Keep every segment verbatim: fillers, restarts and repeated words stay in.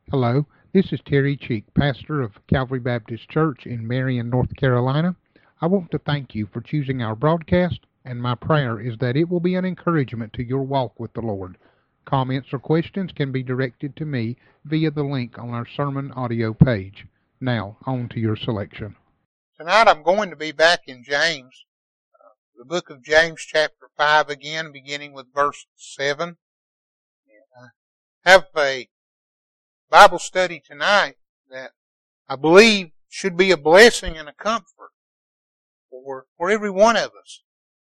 Hello, this is Terry Cheek, pastor of Calvary Baptist Church in Marion, North Carolina. I want to thank you for choosing our broadcast, and my prayer is that it will be an encouragement to your walk with the Lord. Comments or questions can be directed to me via the link on our sermon audio page. Now, on to your selection. Tonight I'm going to be back in James, uh, the book of James chapter five again, beginning with verse seven. And I have a Bible study tonight that I believe should be a blessing and a comfort for, for every one of us.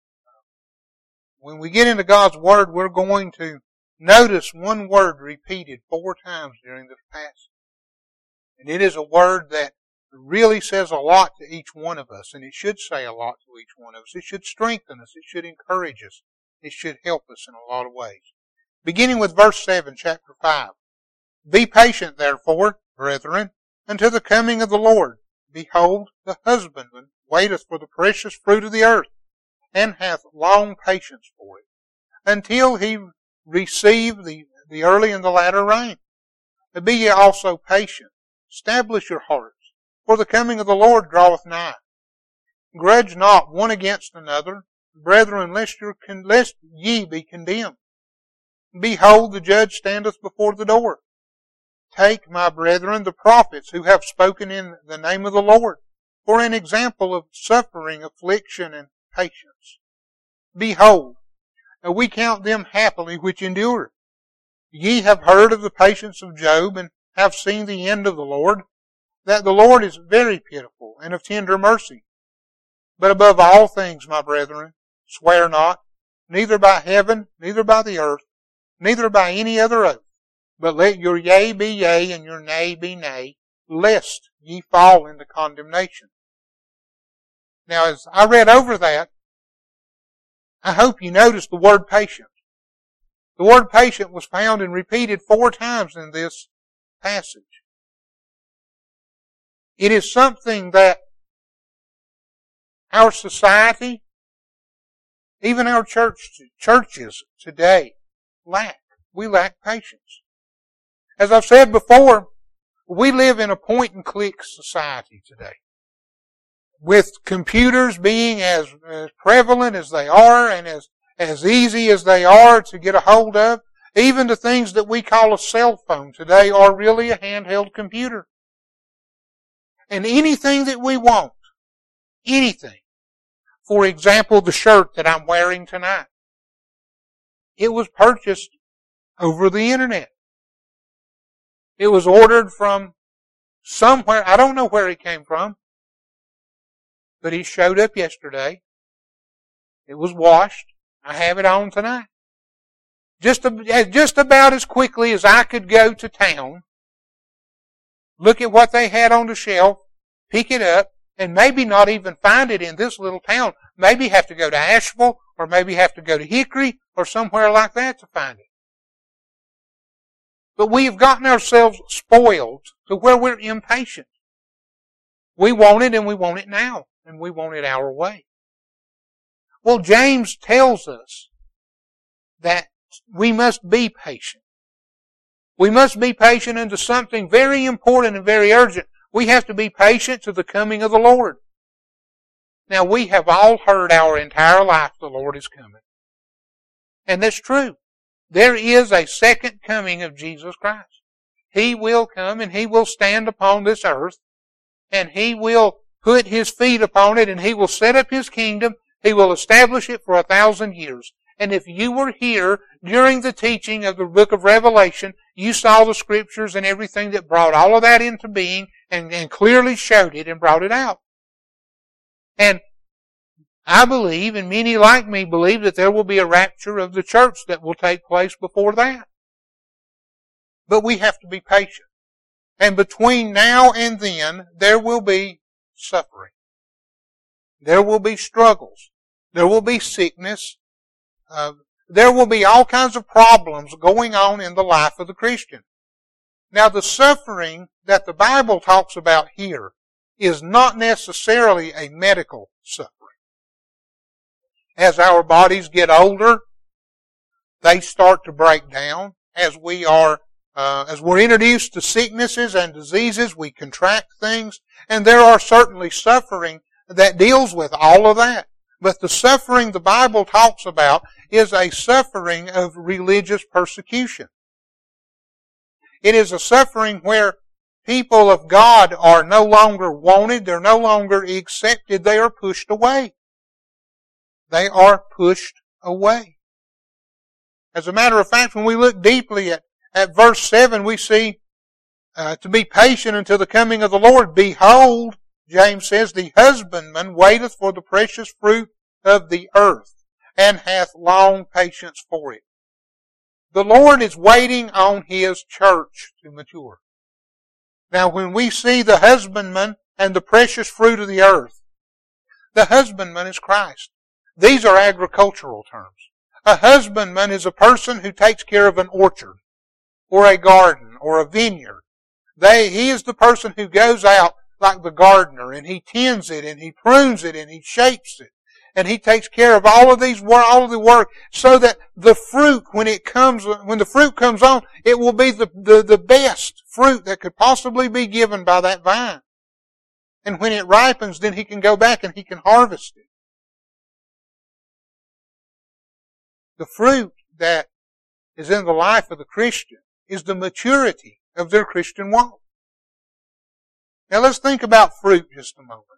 When we get into God's Word, we're going to notice one word repeated four times during this passage. And it is a word that really says a lot to each one of us, and it should say a lot to each one of us. It should strengthen us. It should encourage us. It should help us in a lot of ways. Beginning with verse seven, chapter five. Be patient, therefore, brethren, until the coming of the Lord. Behold, the husbandman waiteth for the precious fruit of the earth, and hath long patience for it, until he receive the, the early and the latter rain. But be ye also patient. Establish your hearts, for the coming of the Lord draweth nigh. Grudge not one against another, brethren, lest, your, lest ye be condemned. Behold, the judge standeth before the door. Take, my brethren, the prophets who have spoken in the name of the Lord, for an example of suffering, affliction, and patience. Behold, we count them happily which endure. Ye have heard of the patience of Job, and have seen the end of the Lord, that the Lord is very pitiful and of tender mercy. But above all things, my brethren, swear not, neither by heaven, neither by the earth, neither by any other oath, but let your yea be yea, and your nay be nay, lest ye fall into condemnation. Now, as I read over that, I hope you noticed the word patient. The word patient was found and repeated four times in this passage. It is something that our society, even our church, churches today, lack. We lack patience. As I've said before, we live in a point-and-click society today. With computers being as, as prevalent as they are and as, as easy as they are to get a hold of, even the things that we call a cell phone today are really a handheld computer. And anything that we want, anything, for example, the shirt that I'm wearing tonight, it was purchased over the internet. It was ordered from somewhere. I don't know where it came from, but it showed up yesterday. It was washed. I have it on tonight. Just, just about as quickly as I could go to town, look at what they had on the shelf, pick it up, and maybe not even find it in this little town. Maybe have to go to Asheville, or maybe have to go to Hickory, or somewhere like that to find it. But we have gotten ourselves spoiled to where we're impatient. We want it and we want it now. And we want it our way. Well, James tells us that we must be patient. We must be patient unto something very important and very urgent. We have to be patient to the coming of the Lord. Now, we have all heard our entire life the Lord is coming. And that's true. There is a second coming of Jesus Christ. He will come and He will stand upon this earth, and He will put His feet upon it, and He will set up His kingdom. He will establish it for a thousand years. And if you were here during the teaching of the book of Revelation, you saw the scriptures and everything that brought all of that into being and, and clearly showed it and brought it out. And I believe, and many like me believe, that there will be a rapture of the church that will take place before that. But we have to be patient. And between now and then, there will be suffering. There will be struggles. There will be sickness. Uh, there will be all kinds of problems going on in the life of the Christian. Now, the suffering that the Bible talks about here is not necessarily a medical suffering. As our bodies get older, they start to break down. As we are Uh, as we're introduced to sicknesses and diseases, we contract things, and there are certainly suffering that deals with all of that. But the suffering the Bible talks about is a suffering of religious persecution. It is a suffering where people of God are no longer wanted, they're no longer accepted, they are pushed away. They are pushed away. As a matter of fact, when we look deeply at, at verse seven, we see uh, to be patient until the coming of the Lord. Behold, James says, the husbandman waiteth for the precious fruit of the earth, and hath long patience for it. The Lord is waiting on His church to mature. Now, when we see the husbandman and the precious fruit of the earth, the husbandman is Christ. These are agricultural terms. A husbandman is a person who takes care of an orchard, or a garden, or a vineyard. They, he is the person who goes out like the gardener, and he tends it, and he prunes it, and he shapes it. And he takes care of all of these, all of the work, so that the fruit, when it comes, when the fruit comes on, it will be the, the, the best fruit that could possibly be given by that vine. And when it ripens, then he can go back and he can harvest it. The fruit that is in the life of the Christian is the maturity of their Christian walk. Now let's think about fruit just a moment.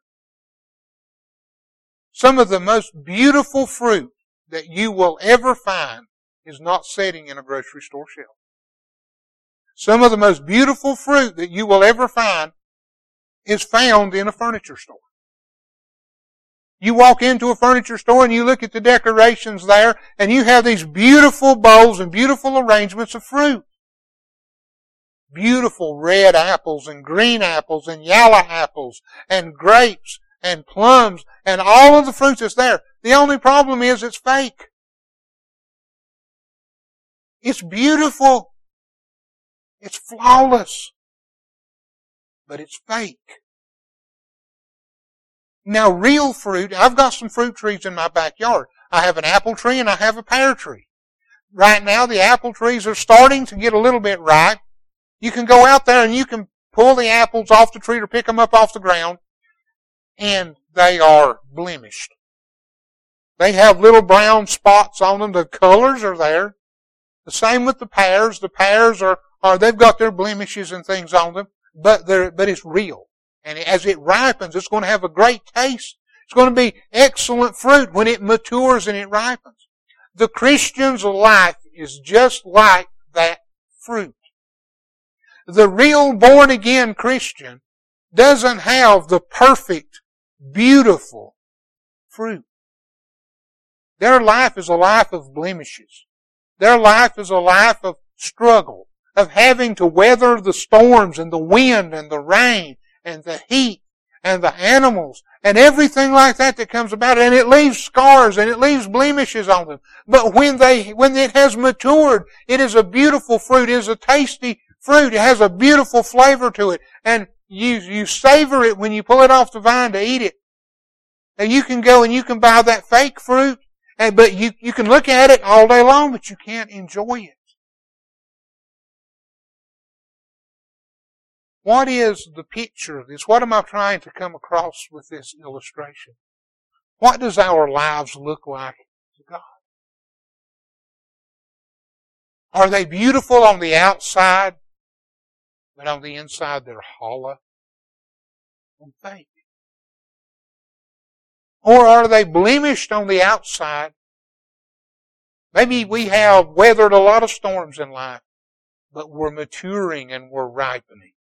Some of the most beautiful fruit that you will ever find is not sitting in a grocery store shelf. Some of the most beautiful fruit that you will ever find is found in a furniture store. You walk into a furniture store and you look at the decorations there, and you have these beautiful bowls and beautiful arrangements of fruit. Beautiful red apples and green apples and yellow apples and grapes and plums and all of the fruits that's there. The only problem is it's fake. It's beautiful. It's flawless. But it's fake. Now, real fruit, I've got some fruit trees in my backyard. I have an apple tree and I have a pear tree. Right now, the apple trees are starting to get a little bit ripe. You can go out there and you can pull the apples off the tree or pick them up off the ground, and they are blemished. They have little brown spots on them. The colors are there. The same with the pears. The pears are, are they've got their blemishes and things on them, but they're, but it's real. And as it ripens, it's going to have a great taste. It's going to be excellent fruit when it matures and it ripens. The Christian's life is just like that fruit. The real born-again Christian doesn't have the perfect, beautiful fruit. Their life is a life of blemishes. Their life is a life of struggle, of having to weather the storms and the wind and the rain and the heat and the animals and everything like that that comes about. And it leaves scars and it leaves blemishes on them. But when they, when it has matured, it is a beautiful fruit. It is a tasty fruit. It has a beautiful flavor to it. And you, you savor it when you pull it off the vine to eat it. And you can go and you can buy that fake fruit, and, but you, you can look at it all day long, but you can't enjoy it. What is the picture of this? What am I trying to come across with this illustration? What does our lives look like to God? Are they beautiful on the outside, but on the inside they're hollow and fake? Or are they blemished on the outside? Maybe we have weathered a lot of storms in life, but we're maturing and we're ripening.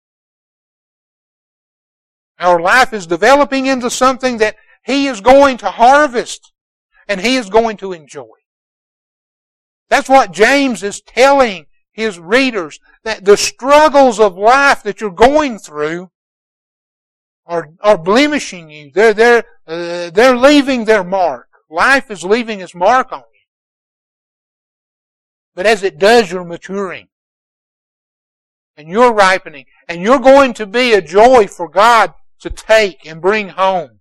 Our life is developing into something that He is going to harvest and He is going to enjoy. That's what James is telling his readers, that the struggles of life that you're going through are, are blemishing you. They're, they're, uh, they're leaving their mark. Life is leaving its mark on you. But as it does, you're maturing. And you're ripening. And you're going to be a joy for God to take and bring home.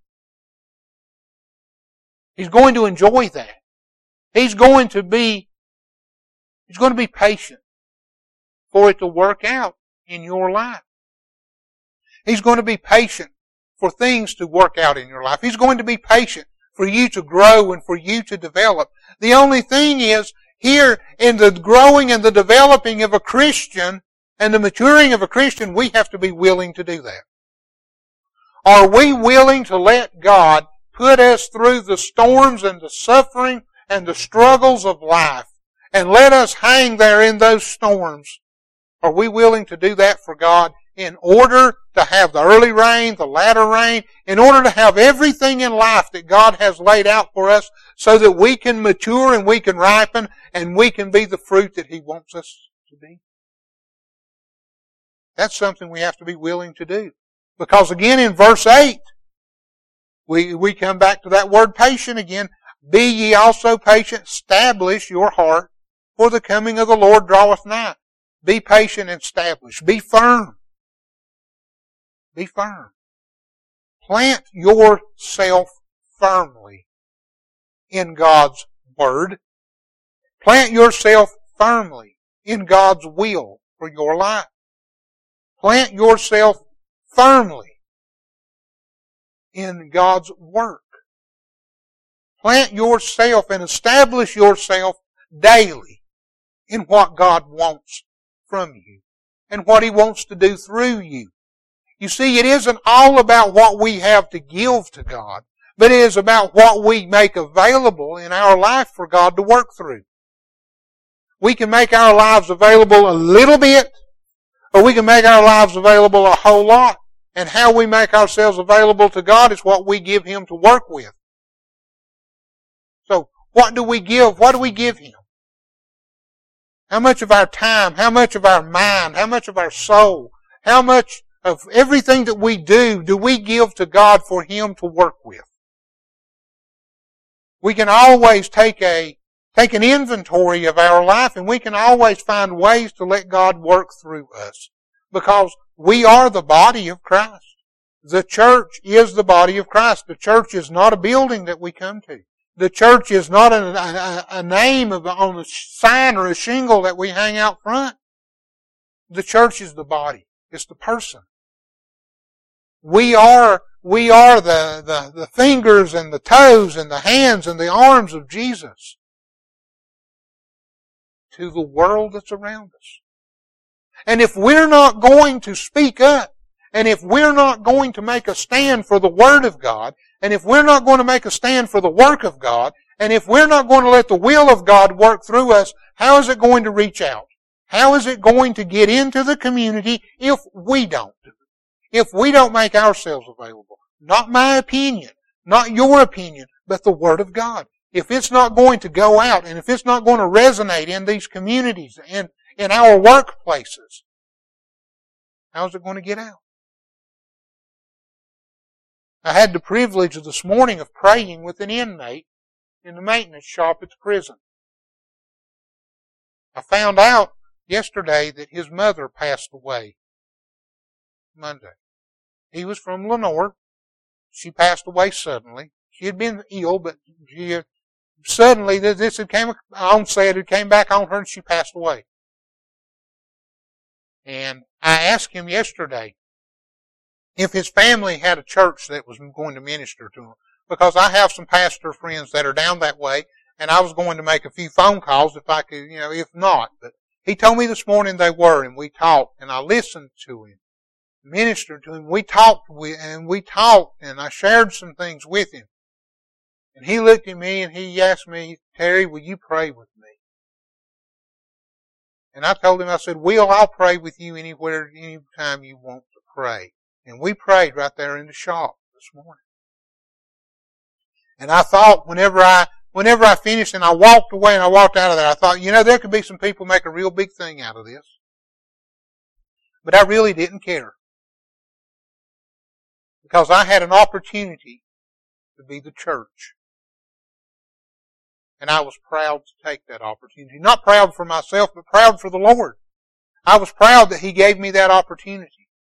He's going to enjoy that. He's going to be, He's going to be patient. for it to work out in your life. He's going to be patient for things to work out in your life. He's going to be patient for you to grow and for you to develop. The only thing is, here in the growing and the developing of a Christian and the maturing of a Christian, we have to be willing to do that. Are we willing to let God put us through the storms and the suffering and the struggles of life and let us hang there in those storms? Are we willing to do that for God in order to have the early rain, the latter rain, in order to have everything in life that God has laid out for us so that we can mature and we can ripen and we can be the fruit that He wants us to be? That's something we have to be willing to do. Because again in verse eight, we, we come back to that word patient again. Be ye also patient, establish your heart, for the coming of the Lord draweth nigh. Be patient and establish. Be firm. Be firm. Plant yourself firmly in God's Word. Plant yourself firmly in God's will for your life. Plant yourself firmly in God's work. Plant yourself and establish yourself daily in what God wants from you and what He wants to do through you. You see, it isn't all about what we have to give to God, but it is about what we make available in our life for God to work through. We can make our lives available a little bit, or we can make our lives available a whole lot. And how we make ourselves available to God is what we give Him to work with. So, what do we give? What do we give Him? How much of our time, how much of our mind, how much of our soul, how much of everything that we do, do we give to God for Him to work with? We can always take a, take an inventory of our life, and we can always find ways to let God work through us. Because we are the body of Christ. The church is the body of Christ. The church is not a building that we come to. The church is not a, a, a name of, on a sign or a shingle that we hang out front. The church is the body. It's the person. We are, we are the, the, the fingers and the toes and the hands and the arms of Jesus to the world that's around us. And if we're not going to speak up, and if we're not going to make a stand for the Word of God, and if we're not going to make a stand for the work of God, and if we're not going to let the will of God work through us, how is it going to reach out? How is it going to get into the community if we don't do it? If we don't make ourselves available? Not my opinion, not your opinion, but the Word of God. If it's not going to go out, and if it's not going to resonate in these communities and in our workplaces, how is it going to get out? I had the privilege of this morning of praying with an inmate in the maintenance shop at the prison. I found out yesterday that his mother passed away Monday. He was from Lenore. She passed away suddenly. She had been ill, but she had, suddenly this had came on said it came back on her and she passed away. And I asked him yesterday if his family had a church that was going to minister to him, because I have some pastor friends that are down that way, and I was going to make a few phone calls if I could, you know, if not. But he told me this morning they were, and we talked, and I listened to him, ministered to him. We talked, and we talked, and I shared some things with him. And he looked at me and he asked me, Terry, will you pray with me? And I told him, I said, Will, I'll pray with you anywhere, anytime you want to pray. And we prayed right there in the shop this morning. And I thought whenever I, whenever I finished and I walked away and I walked out of there, I thought, you know, there could be some people make a real big thing out of this. But I really didn't care. Because I had an opportunity to be the church. And I was proud to take that opportunity. Not proud for myself, but proud for the Lord. I was proud that He gave me that opportunity.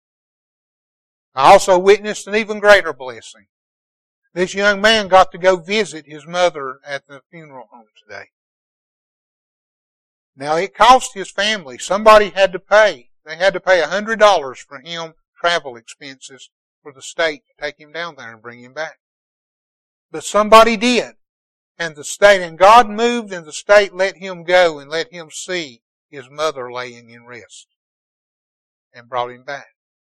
I also witnessed an even greater blessing. This young man got to go visit his mother at the funeral home today. Now it cost his family. Somebody had to pay. They had to pay a hundred dollars for him travel expenses for the state to take him down there and bring him back. But somebody did. And the state, and God moved and the state let him go and let him see his mother laying in rest. And brought him back.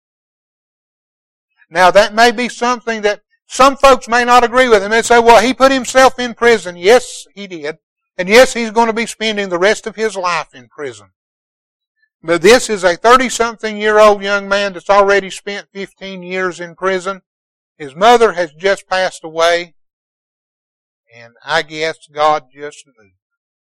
Now that may be something that some folks may not agree with him. They say, well, he put himself in prison. Yes, he did. And yes, he's going to be spending the rest of his life in prison. But this is a thirty-something-year-old young man that's already spent fifteen years in prison. His mother has just passed away. And I guess God just knew.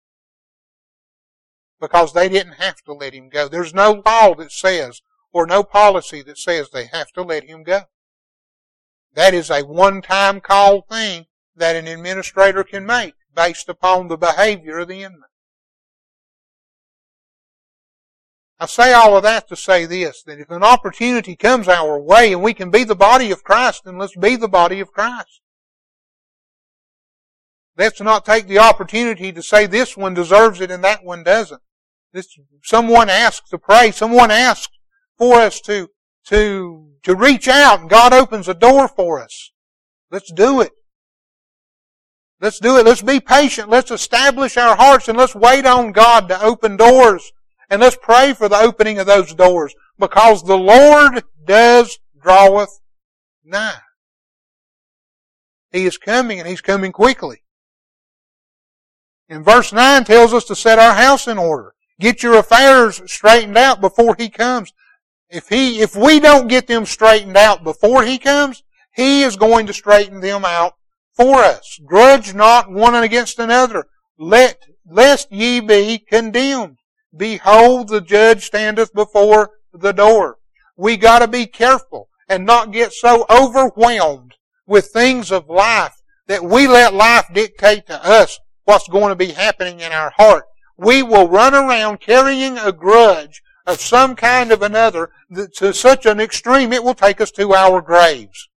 Because they didn't have to let him go. There's no law that says, or no policy that says they have to let him go. That is a one-time call thing that an administrator can make based upon the behavior of the inmate. I say all of that to say this, that if an opportunity comes our way and we can be the body of Christ, then let's be the body of Christ. Let's not take the opportunity to say this one deserves it and that one doesn't. This, someone asks to pray, someone asks for us to, to, to reach out, and God opens a door for us. Let's do it. Let's do it. Let's be patient. Let's establish our hearts and let's wait on God to open doors. And let's pray for the opening of those doors. Because the Lord does draweth nigh. He is coming and He's coming quickly. And verse nine tells us to set our house in order. Get your affairs straightened out before He comes. If He, if we don't get them straightened out before He comes, He is going to straighten them out for us. Grudge not one against another, let, lest ye be condemned. Behold, the judge standeth before the door. We gotta be careful and not get so overwhelmed with things of life that we let life dictate to us what's going to be happening in our heart. We will run around carrying a grudge of some kind of another to such an extreme it will take us to our graves.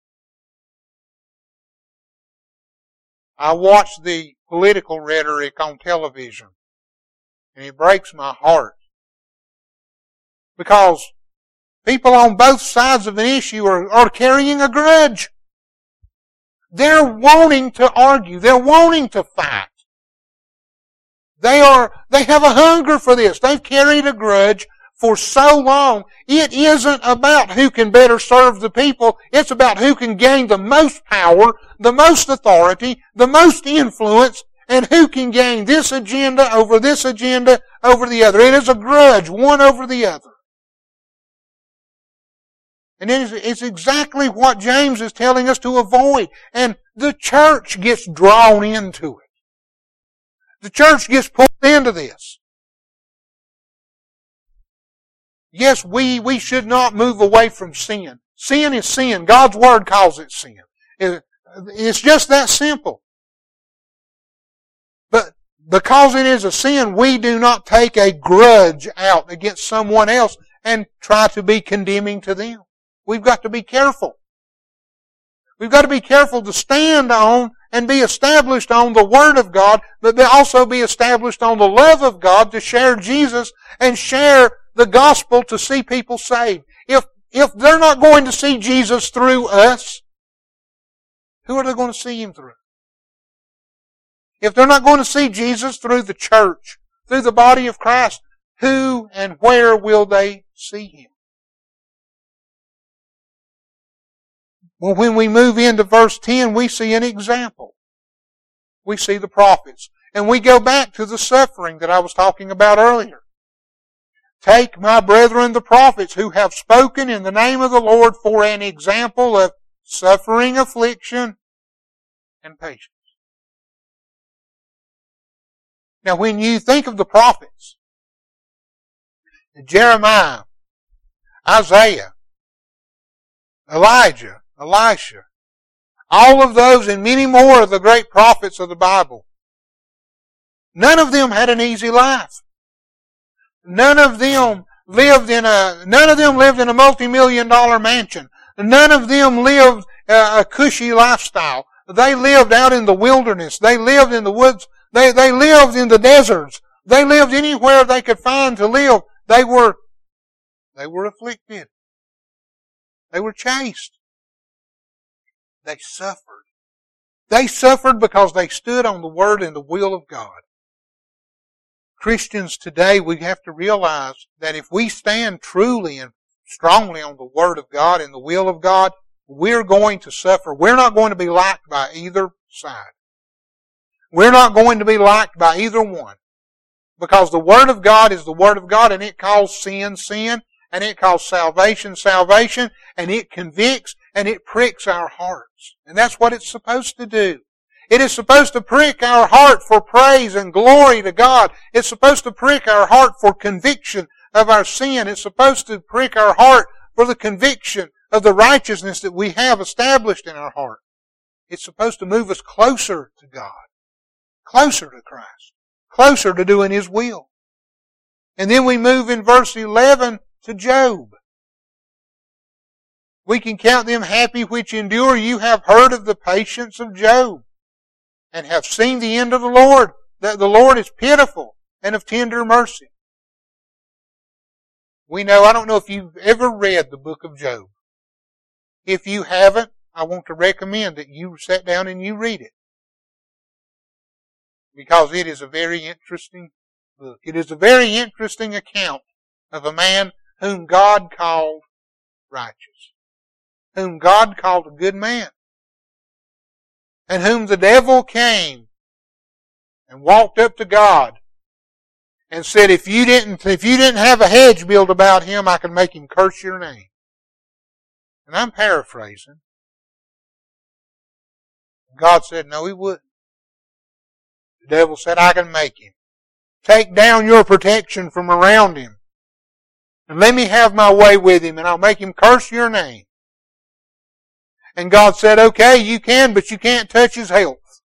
I watch the political rhetoric on television, and it breaks my heart. Because people on both sides of an issue are, are carrying a grudge. They're wanting to argue. They're wanting to fight. They are, they have a hunger for this. They've carried a grudge for so long. It isn't about who can better serve the people. It's about who can gain the most power, the most authority, the most influence, and who can gain this agenda over this agenda over the other. It is a grudge, one over the other. And it is, it's exactly what James is telling us to avoid. And the church gets drawn into it. The church gets pulled into this. Yes, we, we should not move away from sin. Sin is sin. God's Word calls it sin. It, it's just that simple. But because it is a sin, we do not take a grudge out against someone else and try to be condemning to them. We've got to be careful. We've got to be careful to stand on and be established on the Word of God, but also be established on the love of God to share Jesus and share the gospel to see people saved. If, if they're not going to see Jesus through us, who are they going to see Him through? If they're not going to see Jesus through the church, through the body of Christ, who and where will they see Him? Well, when we move into verse ten, we see an example. We see the prophets. And we go back to the suffering that I was talking about earlier. Take, my brethren, the prophets who have spoken in the name of the Lord for an example of suffering, affliction, and patience. Now, when you think of the prophets, Jeremiah, Isaiah, Elijah, Elisha, all of those and many more of the great prophets of the Bible, none of them had an easy life. None of them lived in a, none of them lived in a multi-million dollar mansion. None of them lived a cushy lifestyle. They lived out in the wilderness. They lived in the woods. They, they lived in the deserts. They lived anywhere they could find to live. They were, they were afflicted. They were chased. They suffered. They suffered because they stood on the Word and the will of God. Christians today, we have to realize that if we stand truly and strongly on the Word of God and the will of God, we're going to suffer. We're not going to be liked by either side. We're not going to be liked by either one. Because the Word of God is the Word of God, and it calls sin, sin, and it calls salvation, salvation, and it convicts and it pricks our hearts. And that's what it's supposed to do. It is supposed to prick our heart for praise and glory to God. It's supposed to prick our heart for conviction of our sin. It's supposed to prick our heart for the conviction of the righteousness that we have established in our heart. It's supposed to move us closer to God, closer to Christ, closer to doing His will. And then we move in verse eleven to Job. We can count them happy which endure. You have heard of the patience of Job, and have seen the end of the Lord, that the Lord is pitiful and of tender mercy. We know, I don't know if you've ever read the book of Job. If you haven't, I want to recommend that you sit down and you read it. Because it is a very interesting book. It is a very interesting account of a man whom God called righteous, whom God called a good man, and whom the devil came and walked up to God and said, if you didn't, if you didn't have a hedge built about him, I could make him curse your name. And I'm paraphrasing. God said, no, he wouldn't. The devil said, I can make him. Take down your protection from around him. And let me have my way with him, and I'll make him curse your name. And God said, okay, you can, but you can't touch his health.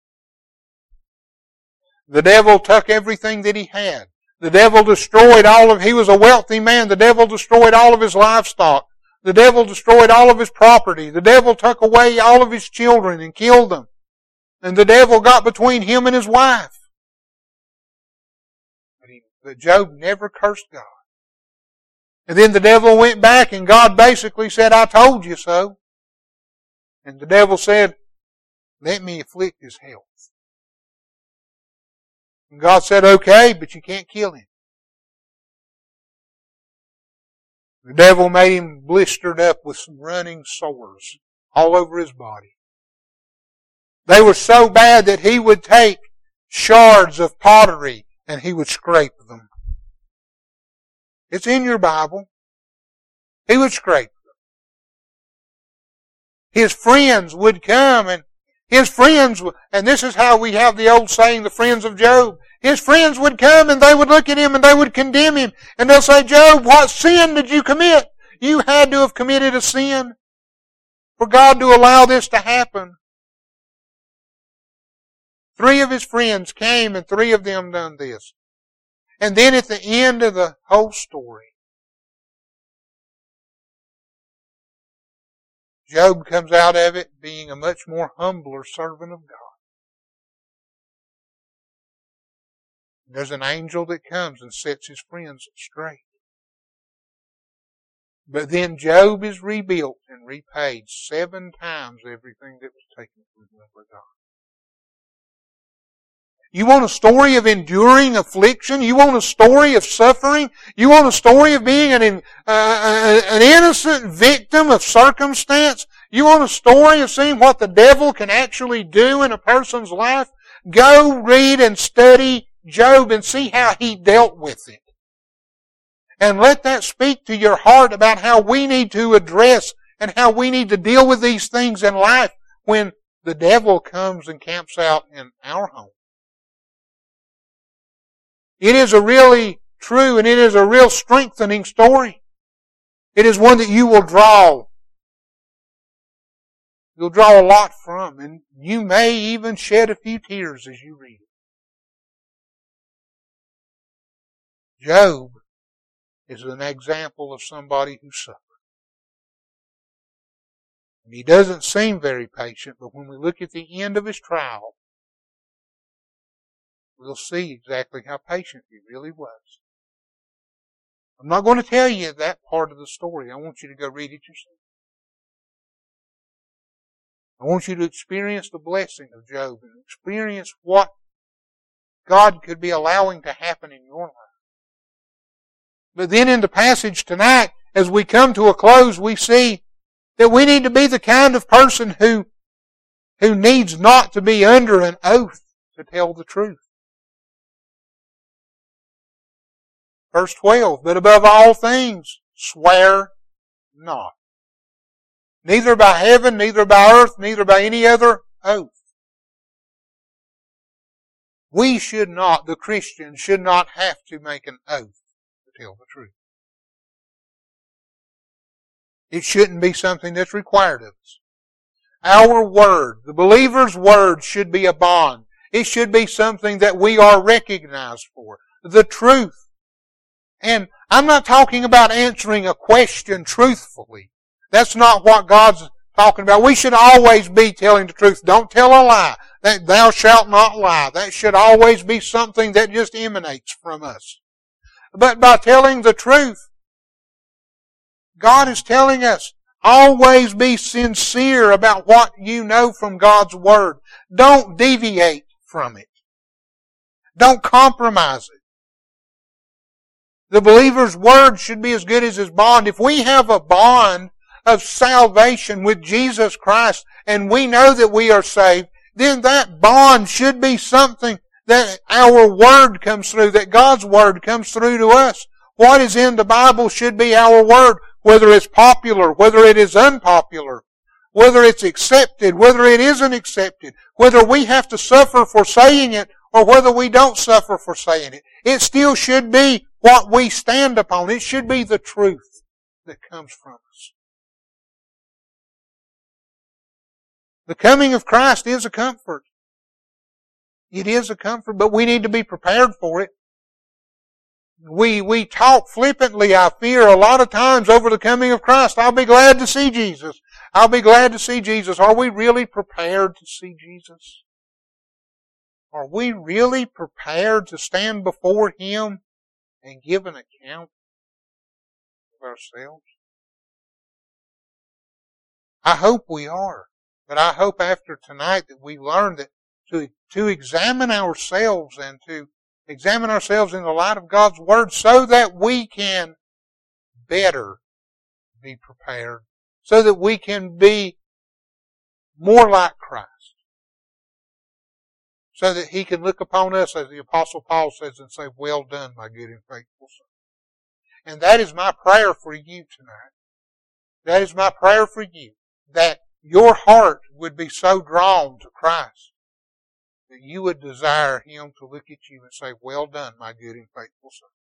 The devil took everything that he had. The devil destroyed all of, he was a wealthy man. The devil destroyed all of his livestock. The devil destroyed all of his property. The devil took away all of his children and killed them. And the devil got between him and his wife. But, he, but Job never cursed God. And then the devil went back and God basically said, I told you so. And the devil said, let me afflict his health. And God said, okay, but you can't kill him. The devil made him blistered up with some running sores all over his body. They were so bad that he would take shards of pottery and he would scrape them. It's in your Bible. He would scrape them. His friends would come and his friends, and this is how we have the old saying, the friends of Job. His friends would come and they would look at him and they would condemn him. And they'll say, Job, what sin did you commit? You had to have committed a sin for God to allow this to happen. Three of his friends came and three of them done this. And then at the end of the whole story, Job comes out of it being a much more humbler servant of God. There's an angel that comes and sets his friends straight. But then Job is rebuilt and repaid seven times everything that was taken from him by God. You want a story of enduring affliction? You want a story of suffering? You want a story of being an, uh, an innocent victim of circumstance? You want a story of seeing what the devil can actually do in a person's life? Go read and study Job and see how he dealt with it. And let that speak to your heart about how we need to address and how we need to deal with these things in life when the devil comes and camps out in our home. It is a really true and it is a real strengthening story. It is one that you will draw. You'll draw a lot from, and you may even shed a few tears as you read it. Job is an example of somebody who suffered. And he doesn't seem very patient, but when we look at the end of his trial, we'll see exactly how patient he really was. I'm not going to tell you that part of the story. I want you to go read it yourself. I want you to experience the blessing of Job and experience what God could be allowing to happen in your life. But then in the passage tonight, as we come to a close, we see that we need to be the kind of person who, who needs not to be under an oath to tell the truth. Verse twelve, but above all things, swear not. Neither by heaven, neither by earth, neither by any other oath. We should not, the Christians, should not have to make an oath to tell the truth. It shouldn't be something that's required of us. Our word, the believer's word, should be a bond. It should be something that we are recognized for. The truth. And I'm not talking about answering a question truthfully. That's not what God's talking about. We should always be telling the truth. Don't tell a lie. That thou shalt not lie. That should always be something that just emanates from us. But by telling the truth, God is telling us, always be sincere about what you know from God's Word. Don't deviate from it. Don't compromise it. The believer's word should be as good as his bond. If we have a bond of salvation with Jesus Christ and we know that we are saved, then that bond should be something that our word comes through, that God's word comes through to us. What is in the Bible should be our word, whether it's popular, whether it is unpopular, whether it's accepted, whether it isn't accepted, whether we have to suffer for saying it or whether we don't suffer for saying it. It still should be what we stand upon. It should be the truth that comes from us. The coming of Christ is a comfort. It is a comfort, but we need to be prepared for it. We, we talk flippantly, I fear, a lot of times over the coming of Christ. I'll be glad to see Jesus. I'll be glad to see Jesus. Are we really prepared to see Jesus? Are we really prepared to stand before Him and give an account of ourselves? I hope we are. But I hope after tonight that we learn that to, to examine ourselves and to examine ourselves in the light of God's Word so that we can better be prepared, so that we can be more like Christ, so that He can look upon us, as the Apostle Paul says, and say, well done, my good and faithful son. And that is my prayer for you tonight. That is my prayer for you, that your heart would be so drawn to Christ that you would desire Him to look at you and say, well done, my good and faithful son.